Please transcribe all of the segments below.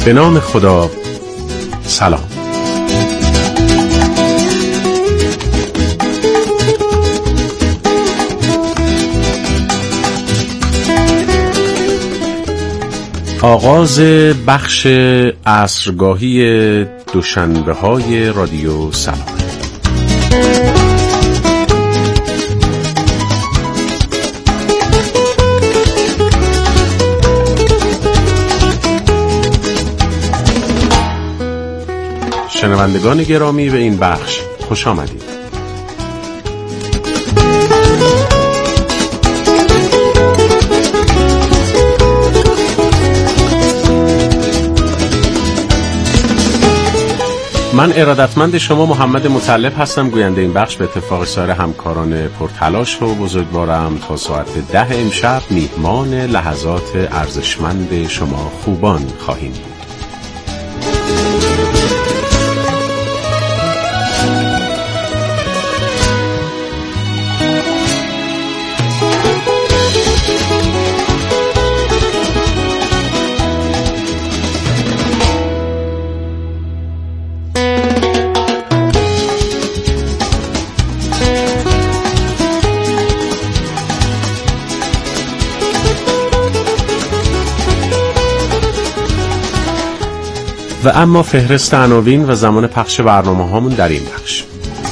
به نام خدا. سلام. آغاز بخش عصرگاهی دوشنبه های رادیو سلام. شنوندگان گرامی، به این بخش خوش آمدید. من ارادتمند شما محمد مطلب هستم، گوینده این بخش. به اتفاق سایر همکاران پرتلاش و بزرگوارم تا ساعت 10 امشب میهمان لحظات ارزشمند شما خوبان خواهیم بود. و اما فهرست عناوین و زمان پخش برنامه هامون در این بخش.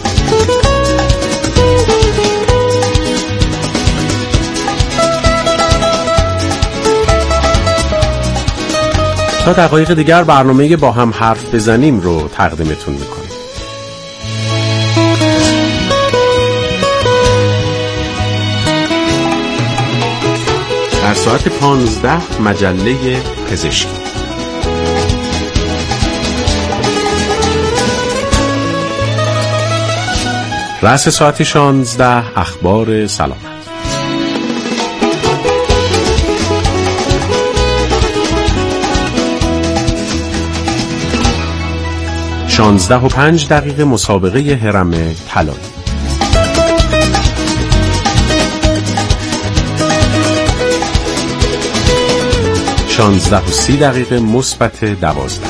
تا دقایق دیگر برنامه با هم حرف بزنیم رو تقدیمتون میکنیم. در ساعت 15 مجله پزشکی. رأس ساعت 16 اخبار سلامت. شانزده و 5 دقیقه مسابقه هرم طلایی. 16 و 30 دقیقه مثبت 12.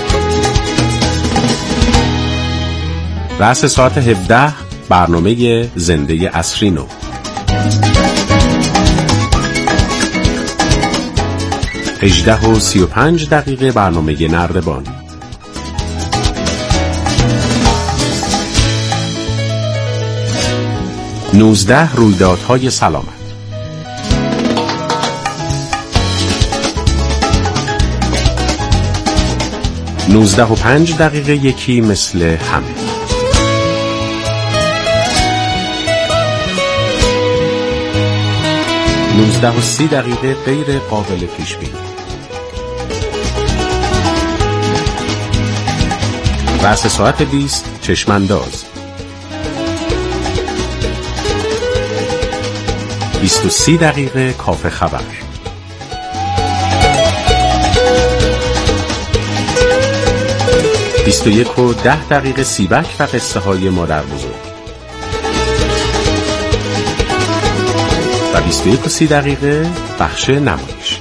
رأس ساعت 17 برنامه زنده عصری نو. هجده و 35 دقیقه برنامه نردبان. 19 رویدادهای سلامت. 19 و 5 دقیقه یکی مثل همه. 19 و 30 دقیقه غیر قابل پیش بینی. رأس ساعت 20 چشمانداز. 20 و 30 دقیقه کافه خبر. 21 و 10 دقیقه سیبک و قصه های مادر بزرگ. و 21 و 30 دقیقه بخش نمایش.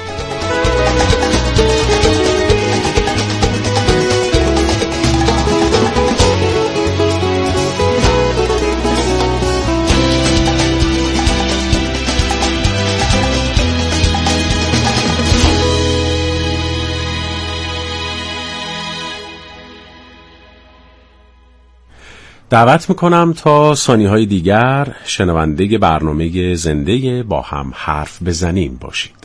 دعوت میکنم تا ثانیه‌های دیگر شنونده برنامه زنده با هم حرف بزنیم باشید.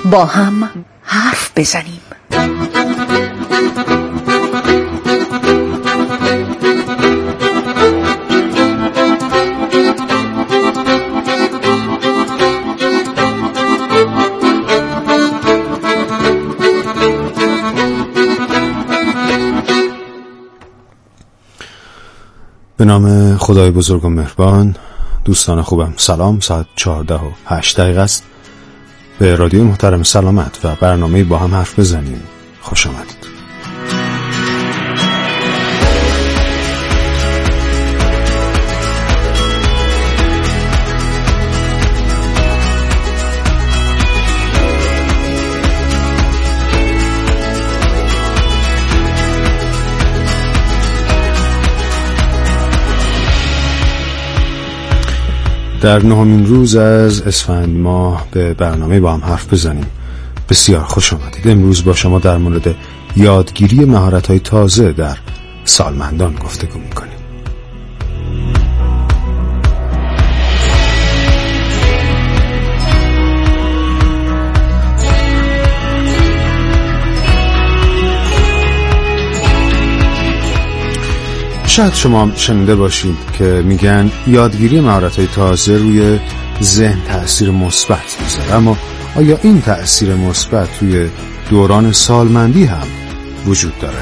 با هم حرف بزنیم. به نام خدای بزرگ و مهربان. دوستان خوبم سلام. ساعت 14:08 است. به رادیو محترم سلامت و برنامه با هم حرف بزنیم خوش آمدید. در 9مین روز از اسفند ماه به برنامه با هم حرف بزنیم بسیار خوش آمدید. امروز با شما در مورد یادگیری مهارت‌های تازه در سالمندان گفتگو می‌کنیم. شاید شما شنیده باشید که میگن یادگیری مهارت‌های تازه روی ذهن تأثیر مثبت میذاره، اما آیا این تأثیر مثبت توی دوران سالمندی هم وجود داره؟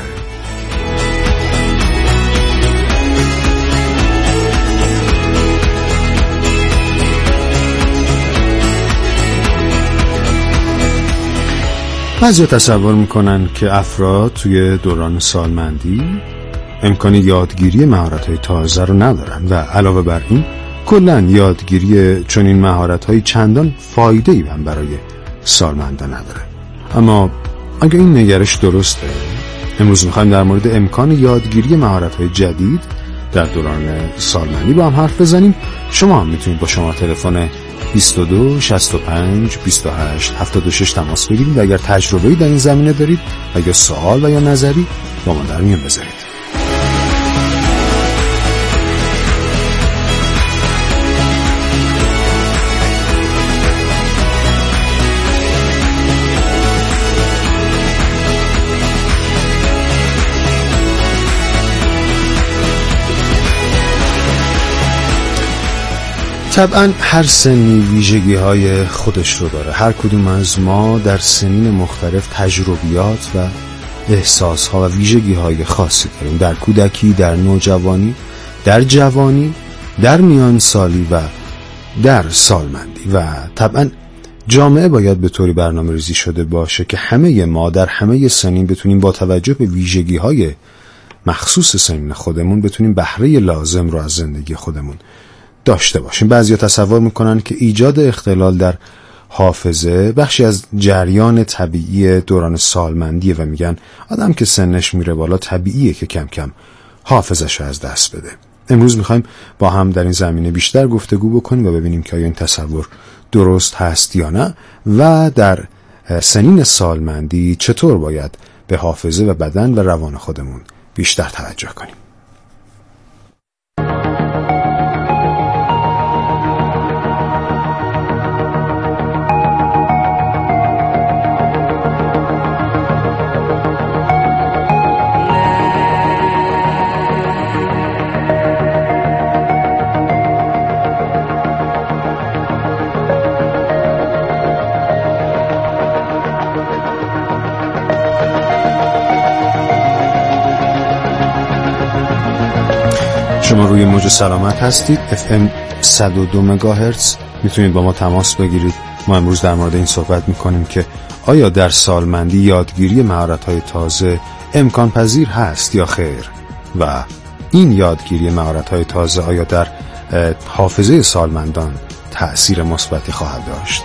بعضی تصور میکنن که افراد توی دوران سالمندی امکان یادگیری مهارت‌های تازه رو ندارن و علاوه بر این کلاً یادگیری چنین مهارت‌های چندان فایده‌ای هم برای سالمندان نداره. اما اگه این نگرش درسته، امروز می‌خوایم در مورد امکان یادگیری مهارت‌های جدید در دوران سالمندی با هم حرف بزنیم. شما هم میتونید با شماره تلفن 22 65 28 76 تماس بگیرید و اگر تجربه‌ای در این زمینه دارید و یا سوال و یا نظری با ما در میون بذارید. طبعا هر سنی ویژگی‌های خودش رو داره. هر کدوم از ما در سنین مختلف تجربیات و احساس‌ها و ویژگی‌های خاصی داریم. در کودکی، در نوجوانی، در جوانی، در میان سالی و در سالمندی. و طبعا جامعه باید به طوری برنامه‌ریزی شده باشه که همه ما در همه سنین بتونیم با توجه به ویژگی‌های مخصوص سنین خودمون بتونیم بهره لازم رو از زندگی خودمون داشته باشیم. بعضیا تصور میکنن که ایجاد اختلال در حافظه بخشی از جریان طبیعی دوران سالمندیه و میگن آدم که سنش میره بالا طبیعیه که کم کم حافظش رو از دست بده. امروز میخوایم با هم در این زمینه بیشتر گفتگو بکنیم و ببینیم که آیا این تصور درست هست یا نه و در سنین سالمندی چطور باید به حافظه و بدن و روان خودمون بیشتر توجه کنیم. شما روی موج سلامت هستید، FM 102 مگاهرتز. میتونید با ما تماس بگیرید. ما امروز در مورد این صحبت میکنیم که آیا در سالمندی یادگیری مهارت‌های تازه امکان پذیر هست یا خیر و این یادگیری مهارت‌های تازه آیا در حافظه سالمندان تأثیر مثبتی خواهد داشت.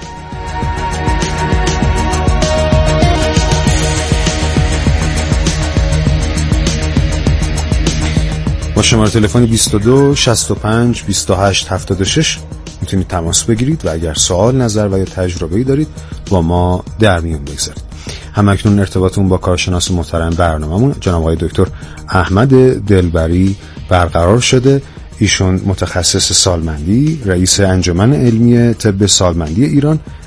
با شماره تلفن 22 65 28 76 میتونید تماس بگیرید و اگر سوال، نظر و یا تجربه‌ای دارید با ما در میون بگذارید. همکنون ارتباطمون با کارشناس محترم برنامه‌مون جناب آقای دکتر احمد دلبری برقرار شده. ایشون متخصص سالمندی، رئیس انجمن علمی طب سالمندی ایران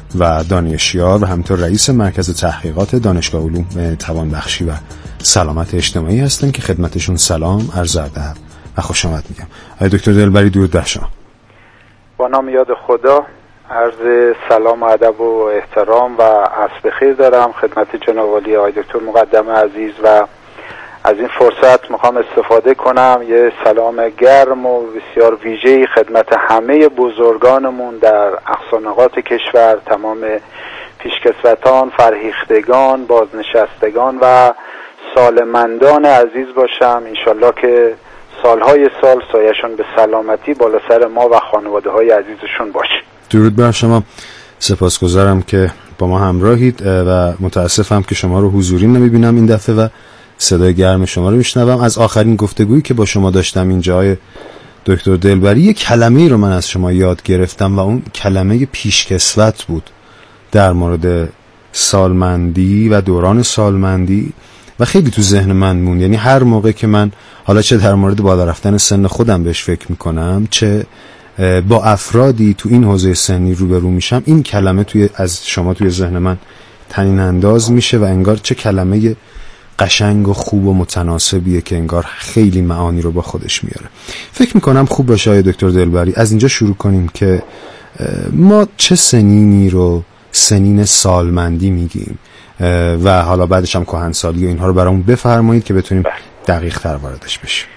و دانشیار و همینطور رئیس مرکز تحقیقات دانشگاه علوم توانبخشی و سلامت اجتماعی هستن که خدمتشون سلام، عرض ادب و خوش آمد میگم. آقای دکتر دلبری درود بر شما. با نام یاد خدا عرض سلام و ادب و احترام و عصر بخیر دارم خدمت جناب عالی آقای دکتر مقدم عزیز و از این فرصت میخوام استفاده کنم یه سلام گرم و بسیار ویژه‌ای خدمت همه بزرگانمون در اقصانقاط کشور، تمام پیشکسوتان، فرهیختگان، بازنشستگان و سالمندان عزیز باشم. انشالله که سالهای سال سایه‌شون به سلامتی بالا سر ما و خانواده های عزیزشون باشه. درود بر شما. سپاسگزارم که با ما همراهید و متاسفم که شما رو حضوری نمیبینم این دفعه و صدای گرم شما رو میشنوم. از آخرین گفتگویی که با شما داشتم اینجای دکتر دلبری یک کلمه‌ای رو من از شما یاد گرفتم و اون کلمه پیشکسوت بود در مورد سالمندی و دوران سالمندی و خیلی تو ذهن من موند. یعنی هر موقع که من حالا چه در مورد بالا رفتن سن خودم بهش فکر میکنم، چه با افرادی تو این حوزه سنی روبرو میشم، این کلمه از شما توی ذهن من طنین انداز میشه و انگار چه کلمه قشنگ و خوب و متناسبیه که انگار خیلی معانی رو با خودش میاره. فکر میکنم خوب باشه آقای دکتر دلبری از اینجا شروع کنیم که ما چه سنینی رو سنین سالمندی میگیم و حالا بعدش هم کهنسالی و اینها رو برامون بفرمایید که بتونیم دقیق تر واردش بشیم.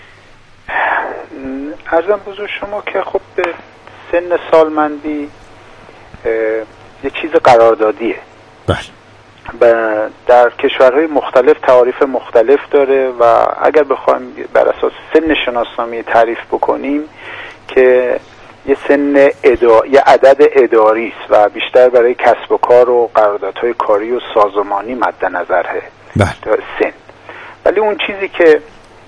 عرضم بزرگ شما که خب به سن سالمندی یه چیز قراردادیه. بله. در کشورهای مختلف تعاریف مختلف داره و اگر بخوایم بر اساس سن شناسنامه تعریف بکنیم که یه یه عدد اداری است و بیشتر برای کسب و کار و قراردادهای کاری و سازمانی مد نظره. بله. سن. ولی اون چیزی که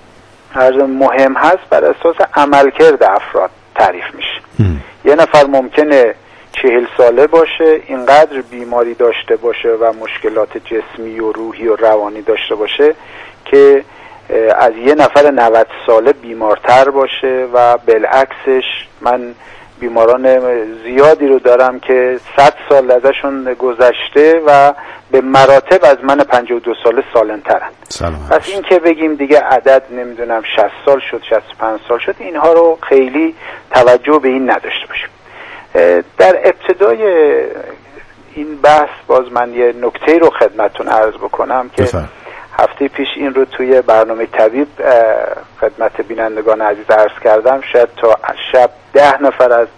مهم هست بر اساس عملکرد افراد تعریف میشه. یه نفر ممکنه 40 ساله باشه، اینقدر بیماری داشته باشه و مشکلات جسمی و روحی و روانی داشته باشه که از یه نفر 90 ساله بیمارتر باشه و بالعکسش من بیماران زیادی رو دارم که 100 سال ازشون گذشته و به مراتب از من 52 ساله سالم‌ترن. پس این که بگیم دیگه عدد نمیدونم 60 سال شد 65 سال شد، اینها رو خیلی توجه به این نداشته باشیم. در ابتدای این بحث باز من یه نکته رو خدمتتون عرض بکنم که هفته پیش این رو توی برنامه طبیب خدمت بینندگان عزیز عرض کردم. شاید تا شب 10 نفر از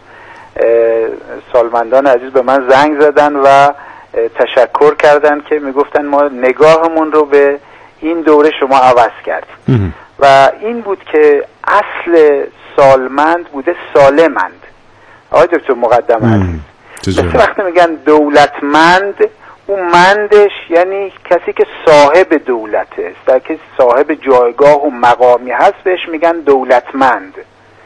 سالمندان عزیز به من زنگ زدن و تشکر کردن که میگفتن ما نگاهمون رو به این دوره شما عوض کردیم و این بود که اصل سالمند بوده سالمند. آقای دکتر مقدم عزیز مثل وقتی میگن دولتمند، اون مندش یعنی کسی که صاحب دولته، در که صاحب جایگاه و مقامی هست بهش میگن دولتمند.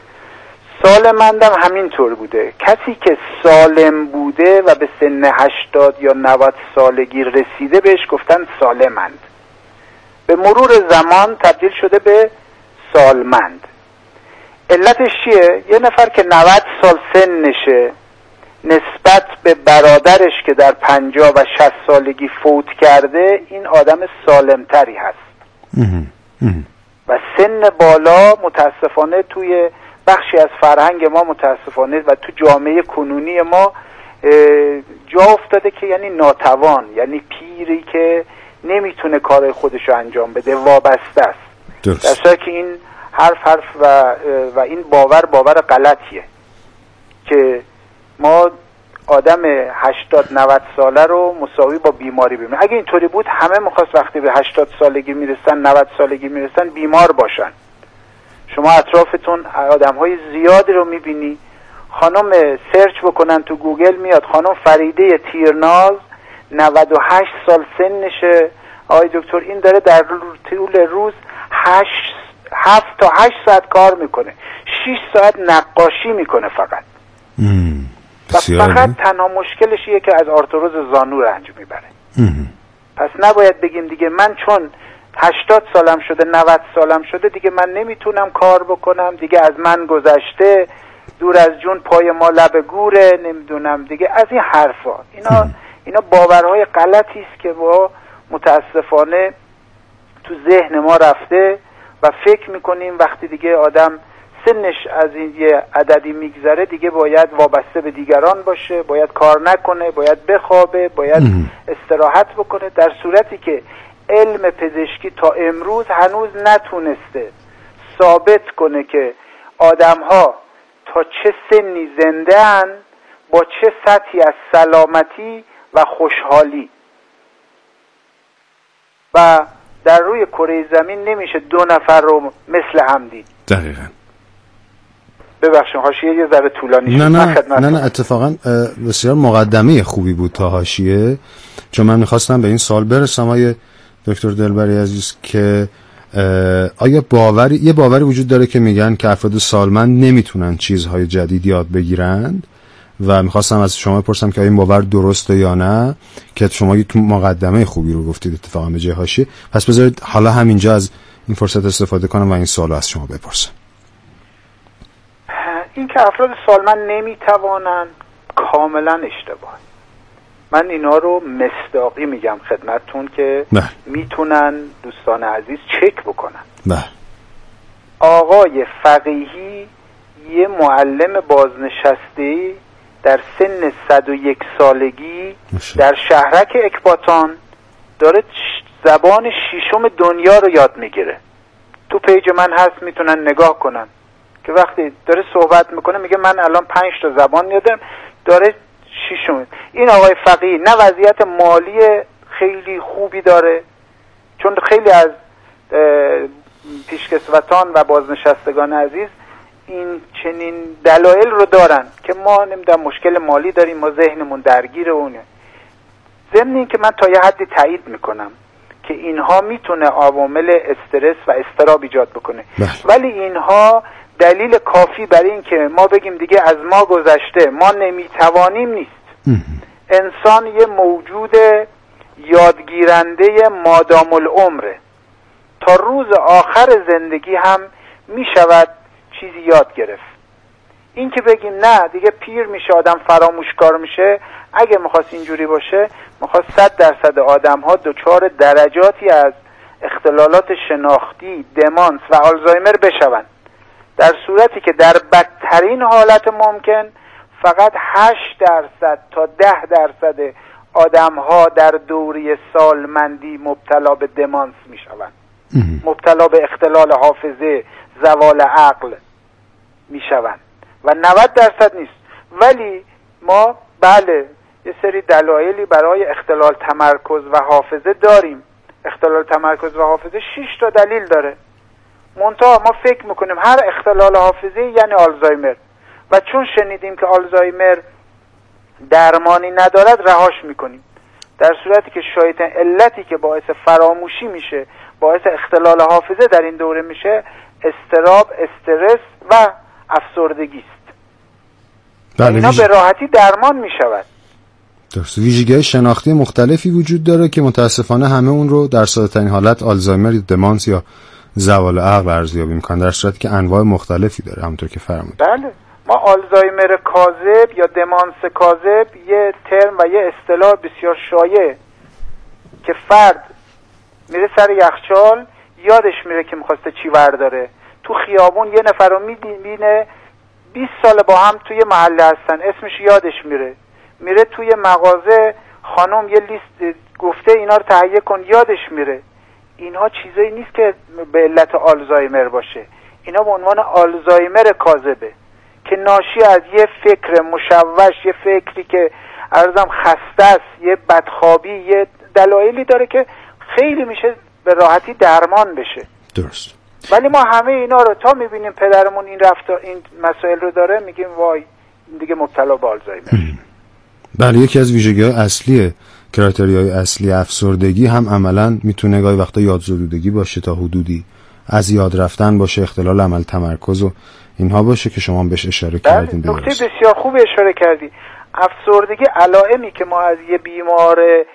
سالمندم همینطور بوده، کسی که سالم بوده و به سن 80 یا 90 سالگی رسیده بهش گفتن سالمند. به مرور زمان تبدیل شده به سالمند. علتش چیه؟ یه نفر که 90 سال سنشه نسبت به برادرش که در 50 و 60 سالگی فوت کرده این آدم سالمتری هست. و سن بالا متاسفانه توی بخشی از فرهنگ ما متاسفانه و تو جامعه کنونی ما جا افتاده که یعنی ناتوان، یعنی پیری که نمیتونه کار خودش رو انجام بده، وابسته است. در صورتی که این حرف و این باور غلطیه که ما آدم 80-90 ساله رو مساوی با بیماری ببینیم. اگه اینطوری بود همه میخواست وقتی به 80 سالگی میرسن 90 سالگی میرسن بیمار باشن. شما اطرافتون آدم‌های زیادی رو میبینی، خانم سرچ بکنن تو گوگل میاد خانم فریده تیرناز 98 سال سنشه آقای دکتر، این داره در طول روز 7 تا 8 ساعت کار میکنه، 6 ساعت نقاشی میکنه فقط و فقط تنها مشکلش اینه که از آرتروز زانو رنج میبره. پس نباید بگیم دیگه من چون 80 سالم شده 90 سالم شده دیگه من نمیتونم کار بکنم، دیگه از من گذشته، دور از جون پای ما لب گوره، نمیدونم دیگه از این حرفا. اینا باورهای غلطی است که با متاسفانه تو ذهن ما رفته و فکر میکنیم وقتی دیگه آدم سنش از این یه عددی میگذره دیگه باید وابسته به دیگران باشه، باید کار نکنه، باید بخوابه، باید استراحت بکنه، در صورتی که علم پزشکی تا امروز هنوز نتونسته ثابت کنه که آدم‌ها تا چه سنی زنده ان با چه سطحی از سلامتی و خوشحالی. و در روی کره زمین نمیشه دو نفر رو مثل هم دید. دقیقاً. ببخشید حاشیه یه ذره طولانی شد. نه اتفاقا بسیار مقدمه خوبی بود تا حاشیه، چون من میخواستم به این سوال برسم آقای دکتر دلبری عزیز که آیا یه باوری وجود داره که میگن که افراد سالمند نمیتونن چیزهای جدید یاد بگیرند و میخواستم از شما بپرسم که آیا این باور درسته یا نه، که شما یک مقدمه خوبی رو گفتید اتفاقا به جای حاشیه. پس بذارید حالا همینجا از این فرصت استفاده کنم و این سوالو از شما بپرسم. این که افراد سالمند نمیتوانن کاملا اشتباه. من اینا رو مصداقی میگم خدمتتون که میتونن دوستان عزیز چک بکنن. آقای فقیهی یه معلم بازنشسته‌ای در سن 101 سالگی در شهرک اکباتان داره زبان ششم دنیا رو یاد میگیره. تو پیج من هست، میتونن نگاه کنن که وقتی داره صحبت میکنه میگه من الان 5 تا زبان یادم، داره ششم. این آقای فقیه نه وضعیت مالی خیلی خوبی داره، چون خیلی از پیشکسوتان و بازنشستگان عزیز این چنین دلایل رو دارن که ما نمیدونم مشکل مالی داریم، ما ذهنمون درگیر اونه. ضمن این که من تا یه حدی تایید میکنم که اینها میتونه عوامل استرس و اضطراب ایجاد بکنه، ولی اینها دلیل کافی برای این که ما بگیم دیگه از ما گذشته، ما نمیتوانیم نیست. انسان یه موجود یادگیرنده مادام العمره، تا روز آخر زندگی هم میشود چیزی یاد گرفت. این که بگیم نه دیگه پیر میشه آدم فراموشکار میشه، اگه میخواست اینجوری باشه میخواست 100% آدم ها دچار درجاتی از اختلالات شناختی، دمانس و آلزایمر بشون، در صورتی که در بدترین حالت ممکن فقط 8% تا 10% آدم ها در دوره سالمندی مبتلا به دمانس میشوند، مبتلا به اختلال حافظه، زوال عقل میشوند و 90% نیست. ولی ما بله یه سری دلایلی برای اختلال تمرکز و حافظه داریم. اختلال تمرکز و حافظه 6 تا دلیل داره، منتها ما فکر میکنیم هر اختلال حافظه یعنی آلزایمر، و چون شنیدیم که آلزایمر درمانی ندارد رهاش میکنیم، در صورتی که شاید علتی که باعث فراموشی میشه، باعث اختلال حافظه در این دوره میشه، اضطراب، استرس و افسردگی است. اینا به راحتی درمان میشود. درست. ویژگی‌های شناختی مختلفی وجود داره که متاسفانه همه اون رو در ساده‌ترین حالت آلزایمر، دمانس یا زوال عقل ارزیابی میکنن، در صورتی که انواع مختلفی داره همونطور که فرمودید. بله، ما آلزایمر کاذب یا دمانس کاذب یه ترم و یه اصطلاح بسیار شایع که فرد میره سر یخچال یادش میره که میخواسته چی ورداره، تو خیابون یه نفر رو میبینه 20 سال با هم توی محله هستن، اسمش یادش میره توی مغازه خانم یه لیست گفته اینا رو تهیه کن، یادش میره. اینها چیزایی نیست که به علت آلزایمر باشه، اینا به عنوان آلزایمر کاذبه که ناشی از یه فکر مشوش، یه فکری که عرضم خسته است، یه بدخوابی، یه دلایلی داره که خیلی میشه به راحتی درمان بشه. درست. ولی ما همه اینا رو تا میبینیم پدرمون این مسائل رو داره میگیم وای دیگه مبتلا به آلزایمر. بله، یکی از ویژگی‌های اصلی، کرایتریای اصلی افسردگی هم عملاً میتونه گاهی وقتا یادزدودگی باشه، تا حدودی از یاد رفتن باشه، اختلال عمل تمرکز و اینها باشه که شما هم بهش اشاره کردین. نکته بسیار خوب اشاره کردی. افسردگی علائمی که ما از یه بیمار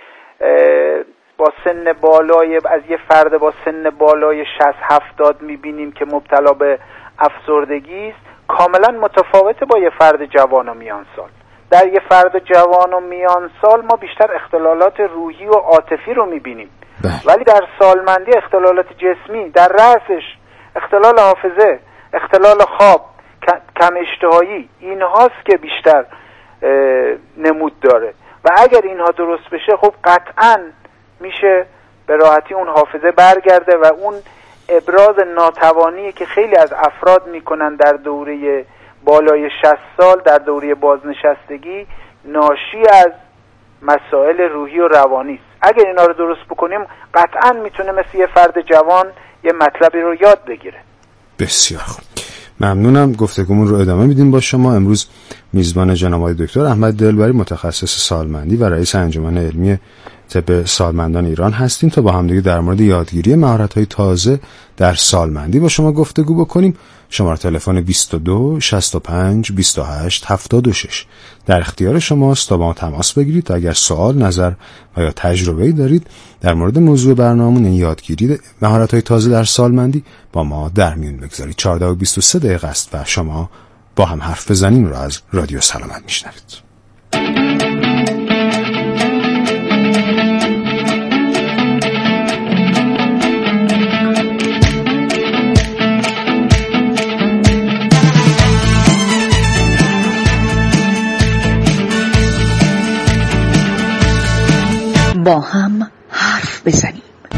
با سن بالای، از یه فرد با سن بالای 60-70 میبینیم که مبتلا به افسردگی است، کاملا متفاوته با یه فرد جوان و میان سال. در یه فرد جوان و میان سال ما بیشتر اختلالات روحی و عاطفی رو میبینیم، ولی در سالمندی اختلالات جسمی در رأسش، اختلال حافظه، اختلال خواب، کم اشتهایی، اینهاست که بیشتر نمود داره و اگر اینها درست بشه خب قطعاً میشه به راحتی اون حافظه برگرده و اون ابراز ناتوانی که خیلی از افراد میکنن در دوره بالای 60 سال، در دوره بازنشستگی، ناشی از مسائل روحی و روانی است. اگر اینا رو درست بکنیم قطعاً میتونه مثل یه فرد جوان یه مطلبی رو یاد بگیره. بسیار خوب، ممنونم. گفتگومون رو ادامه میدیم با شما. امروز میزبان جناب آقای دکتر احمد دلبری، متخصص سالمندی و رئیس انجمن علمی طب سالمندان ایران هستیم تا با همدیگه در مورد یادگیری مهارت‌های تازه در سالمندی با شما گفتگو بکنیم. شماره تلفن 22 65 28 76 در اختیار شماست تا با ما تماس بگیرید تا اگر سوال، نظر و یا تجربه‌ای دارید در مورد موضوع برنامه‌مون، این یادگیری مهارت‌های تازه در سالمندی، با ما در میون بگذارید. 14 و 23 دقیقه است و شما با هم حرف بزنیم رو از رادیو سلامت میشنوید. با هم حرف بزنیم.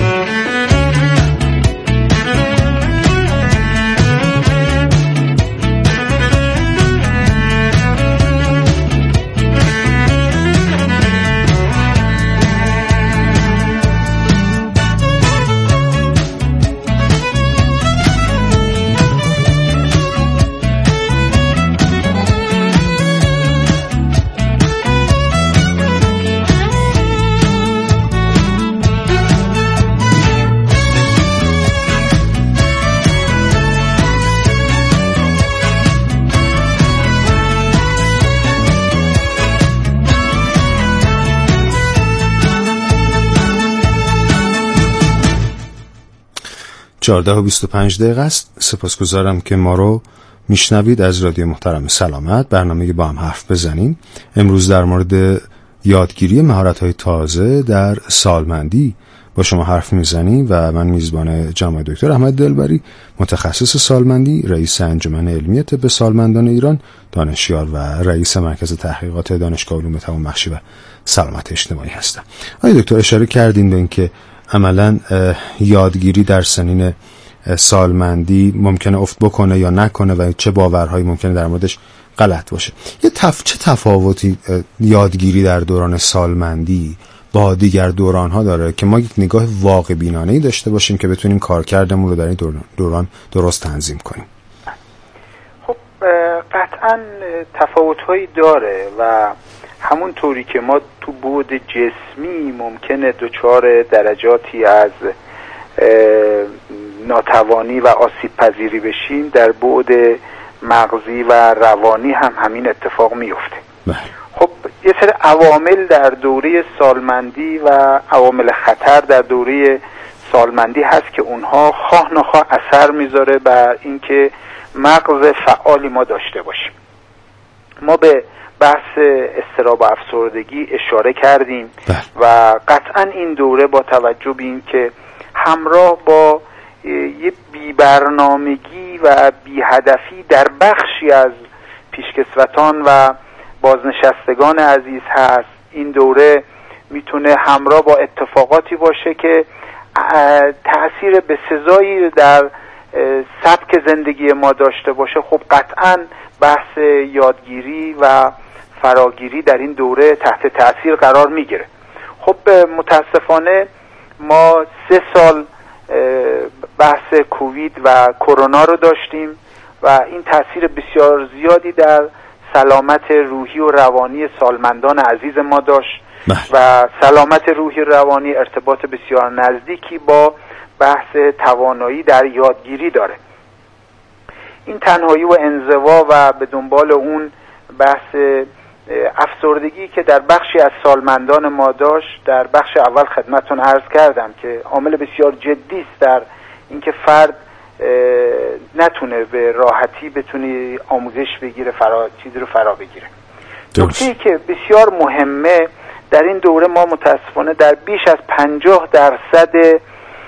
چهارده و 25 دقیقه است. سپاسگزارم که ما رو میشنوید از رادیو محترم سلامت، برنامه با هم حرف بزنیم. امروز در مورد یادگیری مهارت‌های تازه در سالمندی با شما حرف میزنیم و من میزبان جناب دکتر احمد دلبری، متخصص سالمندی، رئیس انجمن علمی طب سالمندان ایران، دانشیار و رئیس مرکز تحقیقات دانشگاه علوم توانبخشی و سلامت اجتماعی هستم. آقای دکتر اشاره کردین به اینکه عملاً یادگیری در سنین سالمندی ممکنه افت بکنه یا نکنه و چه باورهایی ممکنه در موردش غلط باشه. چه تفاوتی یادگیری در دوران سالمندی با دیگر دوران‌ها داره که ما یک نگاه واقع بینانه‌ای داشته باشیم که بتونیم کارکردمون رو در این دوران درست تنظیم کنیم؟ خب قطعاً تفاوت‌هایی داره و همون طوری که ما تو بعد جسمی ممکنه دچار درجاتی از ناتوانی و آسیب پذیری بشیم، در بعد مغزی و روانی هم همین اتفاق میفته. خب یه سری عوامل در دوره سالمندی و عوامل خطر در دوره سالمندی هست که اونها خواه نخواه اثر میذاره بر اینکه مغز فعالی ما داشته باشیم. ما به بحث اضطراب و افسردگی اشاره کردیم و قطعا این دوره با توجه به این که همراه با یه بی‌برنامگی و بی‌هدفی در بخشی از پیشکسوتان و بازنشستگان عزیز هست، این دوره میتونه همراه با اتفاقاتی باشه که تأثیر بسزایی در سبک زندگی ما داشته باشه. خب قطعا بحث یادگیری و فراگیری در این دوره تحت تأثیر قرار میگیره. خب متاسفانه ما 3 سال بحث کووید و کرونا رو داشتیم و این تأثیر بسیار زیادی در سلامت روحی و روانی سالمندان عزیز ما داشت و سلامت روحی روانی ارتباط بسیار نزدیکی با بحث توانایی در یادگیری داره. این تنهایی و انزوا و به دنبال اون بحث افسردگی که در بخشی از سالمندان ما داشت، در بخش اول خدمتتون عرض کردم که عامل بسیار جدی است در اینکه فرد نتونه به راحتی بتونه آموزش بگیره، چیزی رو فرا بگیره. نکته‌ای که بسیار مهمه در این دوره، ما متاسفانه در بیش از 50%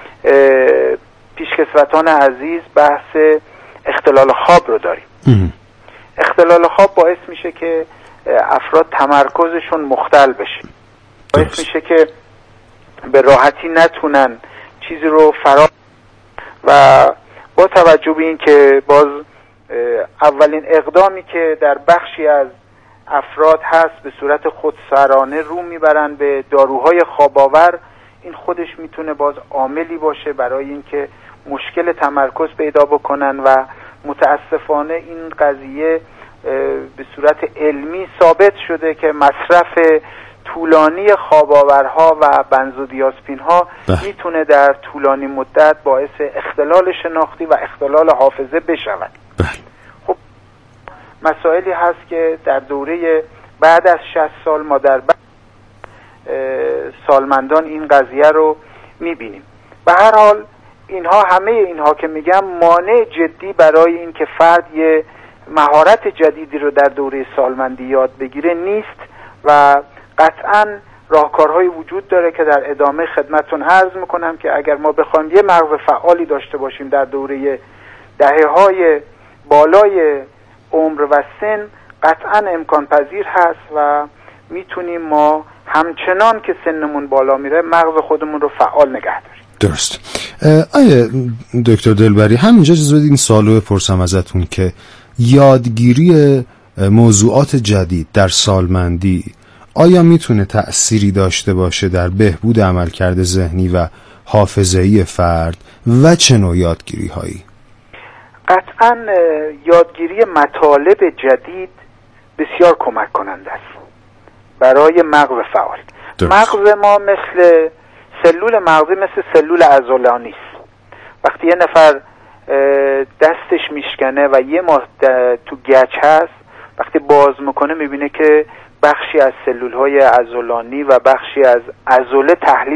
پیشکسوتان عزیز بحث اختلال خواب رو داریم. اختلال خواب باعث میشه که افراد تمرکزشون مختل بشه، باعث میشه که به راحتی نتونن چیزی رو فرا، و با توجه به این که باز اولین اقدامی که در بخشی از افراد هست به صورت خودسرانه رو میبرن به داروهای خواب‌آور، این خودش میتونه باز عاملی باشه برای اینکه مشکل تمرکز پیدا بکنن و متاسفانه این قضیه به صورت علمی ثابت شده که مصرف طولانی خواب‌آورها و بنزودیازپین‌ها میتونه در طولانی مدت باعث اختلال شناختی و اختلال حافظه بشود. خب مسائلی هست که در دوره بعد از 60 سال ما در سالمندان این قضیه رو میبینیم. به هر حال همه اینها که میگم مانع جدی برای این که فرد یه مهارت جدیدی رو در دوره سالمندی یاد بگیره نیست و قطعاً راهکارهای وجود داره که در ادامه خدمتتون عرض میکنم که اگر ما بخوایم یه مغز فعالی داشته باشیم در دوره دهه‌های بالای عمر و سن، قطعاً امکان پذیر هست و میتونیم ما همچنان که سنمون بالا میره مغز خودمون رو فعال نگه داریم. درست. آیه دکتر دلبری، همینجا اجازه بدید این سوالو بپرسم ازتون که یادگیری موضوعات جدید در سالمندی آیا میتونه تأثیری داشته باشه در بهبود عملکرد ذهنی و حافظه‌ای فرد و چه نوع یادگیری هایی؟ قطعاً یادگیری مطالب جدید بسیار کمک کننده است برای مغز فعال. مغز ما مثل سلول مغزی مثل سلول عضلانی است. وقتی یه نفر دستش میشکنه و یه ماه تو گچ هست، وقتی باز میکنه میبینه که بخشی از سلولهای عضلانی و بخشی از عضله تحلیل